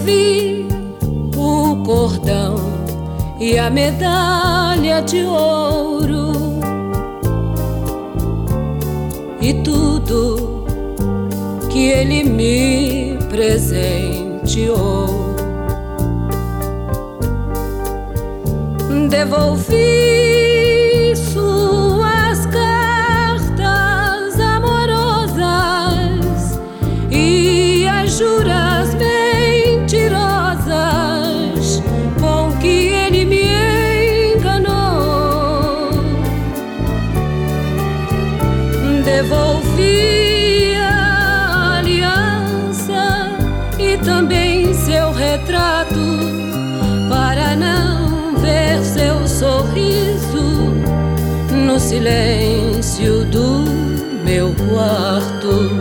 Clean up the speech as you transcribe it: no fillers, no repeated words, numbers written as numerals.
devolvi o cordão e a medalha de ouro e tudo que ele me presenteou. Devolvi suas cartas amorosas e as juras mentirosas com que ele me enganou. Devolvi a aliança e também seu retrato para não ver seu sorriso no silêncio do meu quarto.